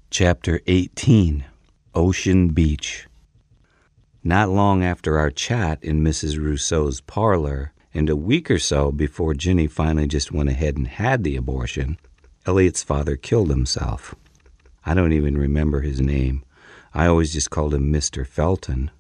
Chapter 18, Ocean Beach. Not long after our chat in Mrs. Rousseau's parlor, and a week or so before Ginny finally just went ahead and had the abortion, Elliot's father killed himself. I don't even remember his name. I always just called him Mr. Felton.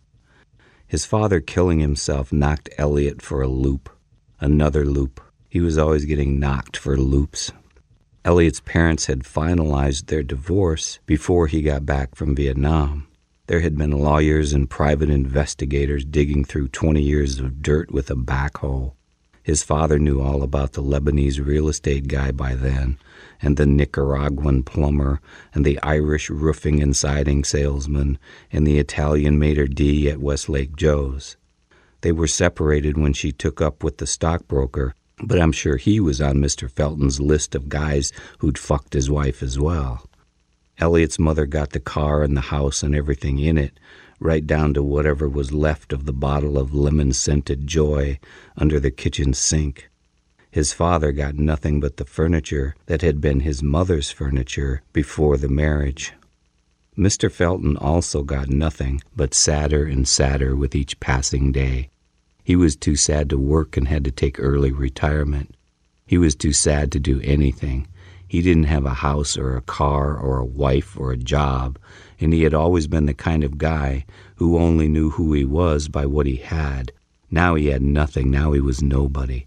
His father killing himself knocked Elliot for a loop. Another loop. He was always getting knocked for loops. Elliot's parents had finalized their divorce before he got back from Vietnam. There had been lawyers and private investigators digging through 20 years of dirt with a backhoe. His father knew all about the Lebanese real estate guy by then, and the Nicaraguan plumber, and the Irish roofing and siding salesman, and the Italian maitre d' at Westlake Joe's. They were separated when she took up with the stockbroker, but I'm sure he was on Mr. Felton's list of guys who'd fucked his wife as well. Elliot's mother got the car and the house and everything in it, right down to whatever was left of the bottle of lemon-scented joy under the kitchen sink. His father got nothing but the furniture that had been his mother's furniture before the marriage. Mr. Felton also got nothing, but sadder and sadder with each passing day. He was too sad to work and had to take early retirement. He was too sad to do anything. He didn't have a house or a car or a wife or a job, and he had always been the kind of guy who only knew who he was by what he had. Now he had nothing. Now he was nobody.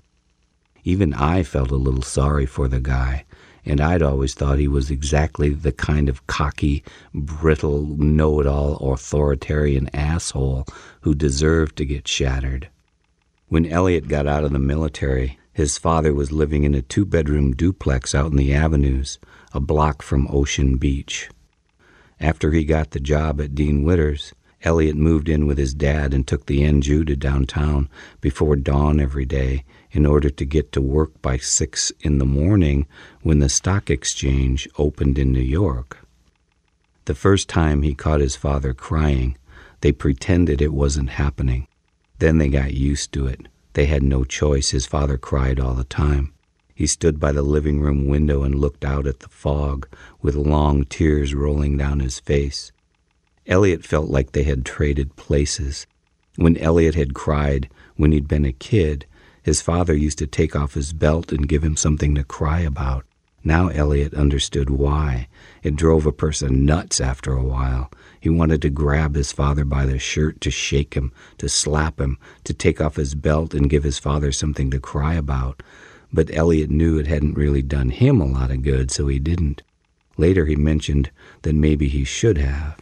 Even I felt a little sorry for the guy, and I'd always thought he was exactly the kind of cocky, brittle, know-it-all authoritarian asshole who deserved to get shattered. When Elliot got out of the military, his father was living in a 2-bedroom duplex out in the avenues, a block from Ocean Beach. After he got the job at Dean Witter's, Elliot moved in with his dad and took the NJU to downtown before dawn every day in order to get to work by 6 in the morning when the stock exchange opened in New York. The first time he caught his father crying, they pretended it wasn't happening. Then they got used to it. They had no choice. His father cried all the time. He stood by the living room window and looked out at the fog with long tears rolling down his face. Elliot felt like they had traded places. When Elliot had cried when he'd been a kid, his father used to take off his belt and give him something to cry about. Now Elliot understood why. It drove a person nuts after a while. He wanted to grab his father by the shirt, to shake him, to slap him, to take off his belt and give his father something to cry about. But Elliot knew it hadn't really done him a lot of good, so he didn't. Later he mentioned that maybe he should have.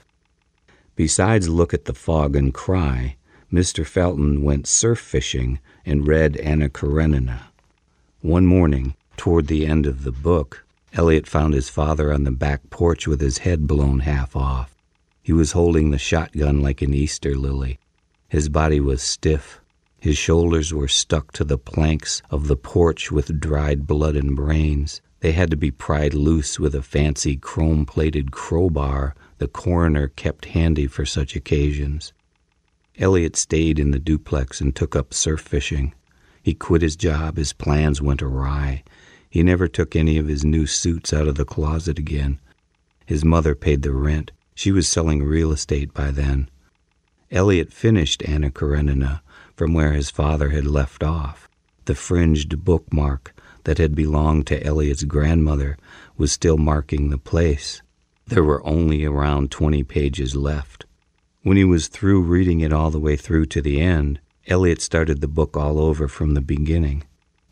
Besides look at the fog and cry, Mr. Felton went surf fishing and read Anna Karenina. One morning, toward the end of the book, Elliot found his father on the back porch with his head blown half off. He was holding the shotgun like an Easter lily. His body was stiff. His shoulders were stuck to the planks of the porch with dried blood and brains. They had to be pried loose with a fancy chrome-plated crowbar the coroner kept handy for such occasions. Elliot stayed in the duplex and took up surf fishing. He quit his job. His plans went awry. He never took any of his new suits out of the closet again. His mother paid the rent. She was selling real estate by then. Elliot finished Anna Karenina from where his father had left off. The fringed bookmark that had belonged to Elliot's grandmother was still marking the place. There were only around 20 pages left. When he was through reading it all the way through to the end, Elliot started the book all over from the beginning.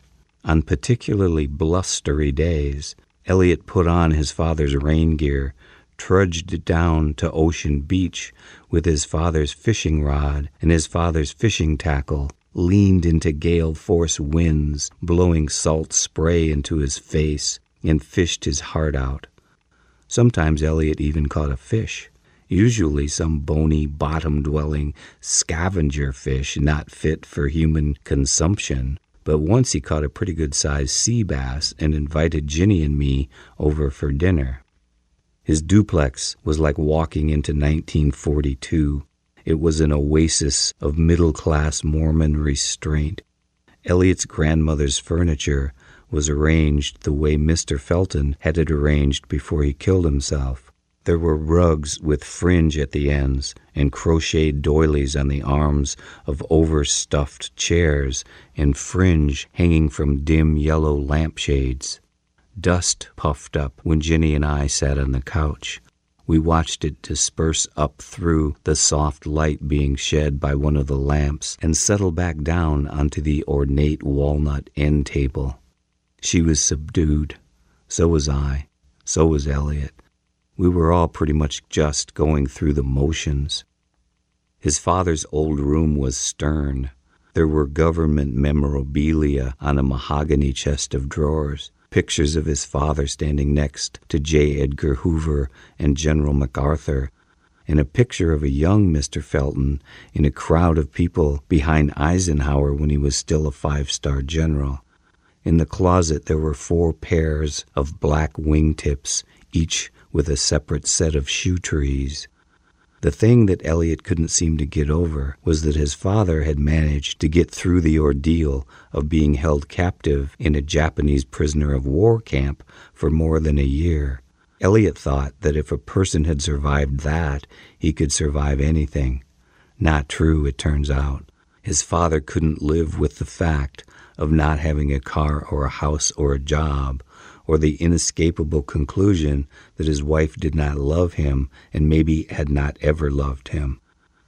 On particularly blustery days, Elliot put on his father's rain gear, trudged down to Ocean Beach with his father's fishing rod and his father's fishing tackle, leaned into gale-force winds, blowing salt spray into his face, and fished his heart out. Sometimes Elliot even caught a fish, usually some bony, bottom-dwelling scavenger fish not fit for human consumption. But once he caught a pretty good-sized sea bass and invited Ginny and me over for dinner. His duplex was like walking into 1942. It was an oasis of middle-class Mormon restraint. Elliot's grandmother's furniture was arranged the way Mr. Felton had it arranged before he killed himself. There were rugs with fringe at the ends and crocheted doilies on the arms of overstuffed chairs and fringe hanging from dim yellow lampshades. Dust puffed up when Ginny and I sat on the couch. We watched it disperse up through the soft light being shed by one of the lamps and settle back down onto the ornate walnut end table. She was subdued. So was I. So was Elliot. We were all pretty much just going through the motions. His father's old room was stern. There were government memorabilia on a mahogany chest of drawers, pictures of his father standing next to J. Edgar Hoover and General MacArthur, and a picture of a young Mr. Felton in a crowd of people behind Eisenhower when he was still a 5-star general. In the closet there were 4 pairs of black wingtips, each with a separate set of shoe trees. The thing that Elliot couldn't seem to get over was that his father had managed to get through the ordeal of being held captive in a Japanese prisoner of war camp for more than a year. Elliot thought that if a person had survived that, he could survive anything. Not true, it turns out. His father couldn't live with the fact of not having a car or a house or a job, or the inescapable conclusion that his wife did not love him and maybe had not ever loved him.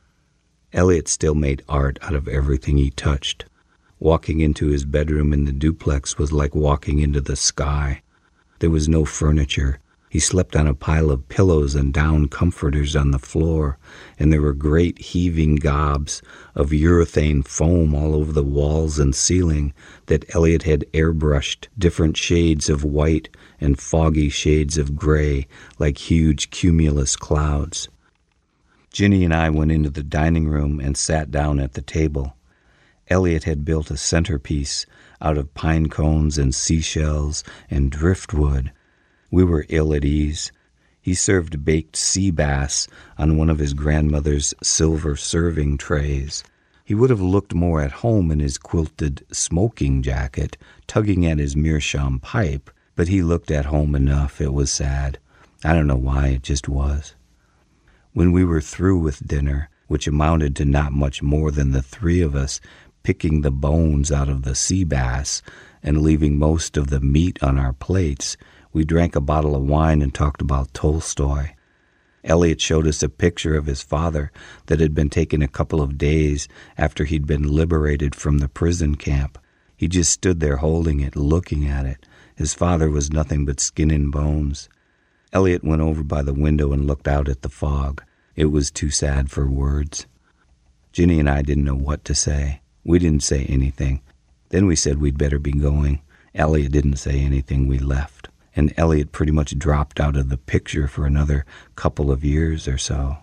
Elliot still made art out of everything he touched. Walking into his bedroom in the duplex was like walking into the sky. There was no furniture. He slept on a pile of pillows and down comforters on the floor, and there were great heaving gobs of urethane foam all over the walls and ceiling that Elliot had airbrushed different shades of white and foggy shades of gray like huge cumulus clouds. Ginny and I went into the dining room and sat down at the table. Elliot had built a centerpiece out of pine cones and seashells and driftwood. We were ill at ease. He served baked sea bass on one of his grandmother's silver serving trays. He would have looked more at home in his quilted smoking jacket, tugging at his meerschaum pipe, but he looked at home enough. It was sad. I don't know why, it just was. When we were through with dinner, which amounted to not much more than the 3 of us picking the bones out of the sea bass and leaving most of the meat on our plates, we drank a bottle of wine and talked about Tolstoy. Elliot showed us a picture of his father that had been taken a couple of days after he'd been liberated from the prison camp. He just stood there holding it, looking at it. His father was nothing but skin and bones. Elliot went over by the window and looked out at the fog. It was too sad for words. Ginny and I didn't know what to say. We didn't say anything. Then we said we'd better be going. Elliot didn't say anything. We left. And Elliot pretty much dropped out of the picture for another couple of years or so.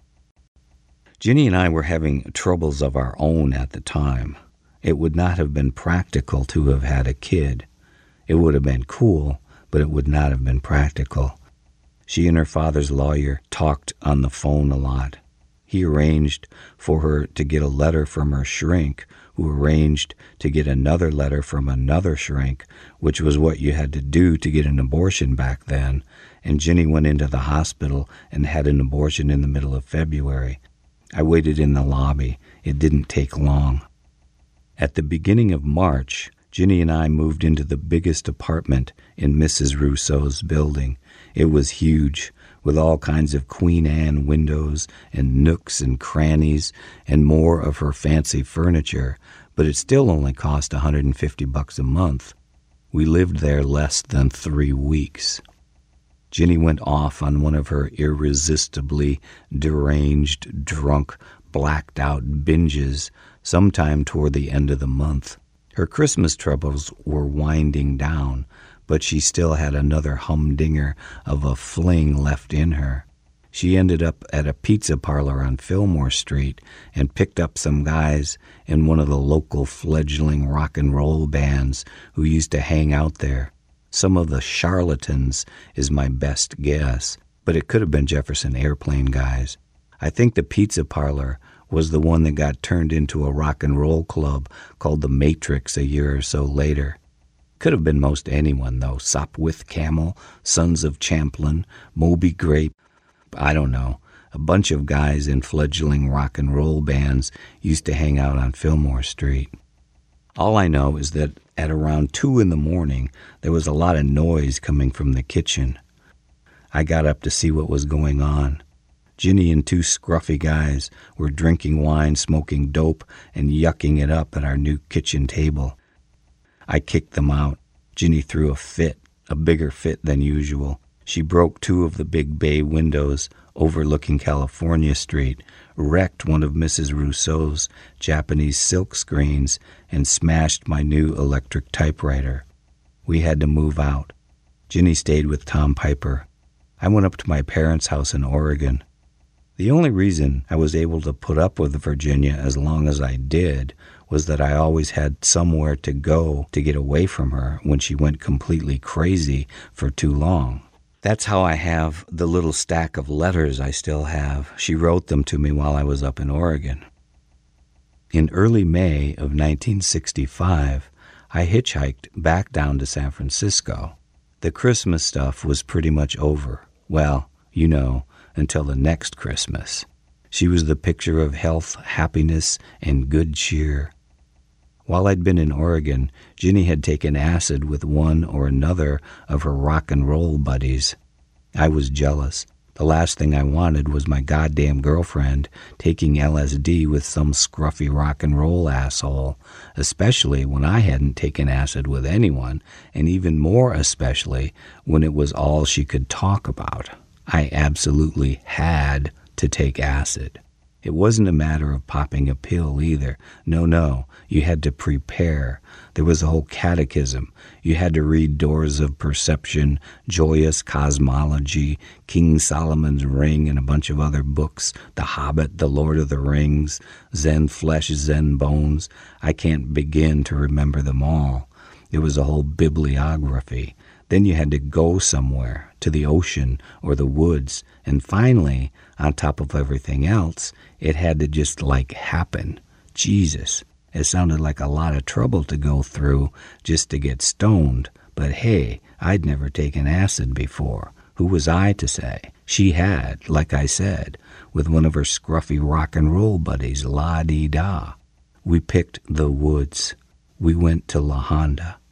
Ginny and I were having troubles of our own at the time. It would not have been practical to have had a kid. It would have been cool, but it would not have been practical. She and her father's lawyer talked on the phone a lot. He arranged for her to get a letter from her shrink, who arranged to get another letter from another shrink, which was what you had to do to get an abortion back then, and Ginny went into the hospital and had an abortion in the middle of February. I waited in the lobby. It didn't take long. At the beginning of March, Ginny and I moved into the biggest apartment in Mrs. Rousseau's building. It was huge, with all kinds of Queen Anne windows and nooks and crannies and more of her fancy furniture, but it still only cost $150 a month. We lived there less than 3 weeks. Ginny went off on one of her irresistibly deranged, drunk, blacked-out binges sometime toward the end of the month. Her Christmas troubles were winding down, but she still had another humdinger of a fling left in her. She ended up at a pizza parlor on Fillmore Street and picked up some guys in one of the local fledgling rock and roll bands who used to hang out there. Some of the Charlatans is my best guess, but it could have been Jefferson Airplane guys. I think the pizza parlor was the one that got turned into a rock and roll club called the Matrix a year or so later. Could have been most anyone, though. Sopwith Camel, Sons of Champlain, Moby Grape. I don't know, a bunch of guys in fledgling rock and roll bands used to hang out on Fillmore Street. All I know is that at around 2 in the morning, there was a lot of noise coming from the kitchen. I got up to see what was going on. Ginny and 2 scruffy guys were drinking wine, smoking dope, and yucking it up at our new kitchen table. I kicked them out. Ginny threw a fit, a bigger fit than usual. She broke 2 of the big bay windows overlooking California Street, wrecked one of Mrs. Rousseau's Japanese silk screens, and smashed my new electric typewriter. We had to move out. Ginny stayed with Tom Piper. I went up to my parents' house in Oregon. The only reason I was able to put up with Virginia as long as I did was that I always had somewhere to go to get away from her when she went completely crazy for too long. That's how I have the little stack of letters I still have. She wrote them to me while I was up in Oregon. In early May of 1965, I hitchhiked back down to San Francisco. The Christmas stuff was pretty much over. Well, you know, until the next Christmas. She was the picture of health, happiness, and good cheer. While I'd been in Oregon, Ginny had taken acid with one or another of her rock and roll buddies. I was jealous. The last thing I wanted was my goddamn girlfriend taking LSD with some scruffy rock and roll asshole, especially when I hadn't taken acid with anyone, and even more especially when it was all she could talk about. I absolutely had to take acid. It wasn't a matter of popping a pill either. No, you had to prepare. There was a whole catechism. You had to read Doors of Perception, Joyous Cosmology, King Solomon's Ring, and a bunch of other books, The Hobbit, The Lord of the Rings, Zen Flesh, Zen Bones. I can't begin to remember them all. It was a whole bibliography. Then you had to go somewhere, to the ocean or the woods, and finally, on top of everything else, it had to just happen. Jesus, it sounded like a lot of trouble to go through just to get stoned, but hey, I'd never taken acid before. Who was I to say? She had, like I said, with one of her scruffy rock and roll buddies, la-dee-da. We picked the woods. We went to La Honda.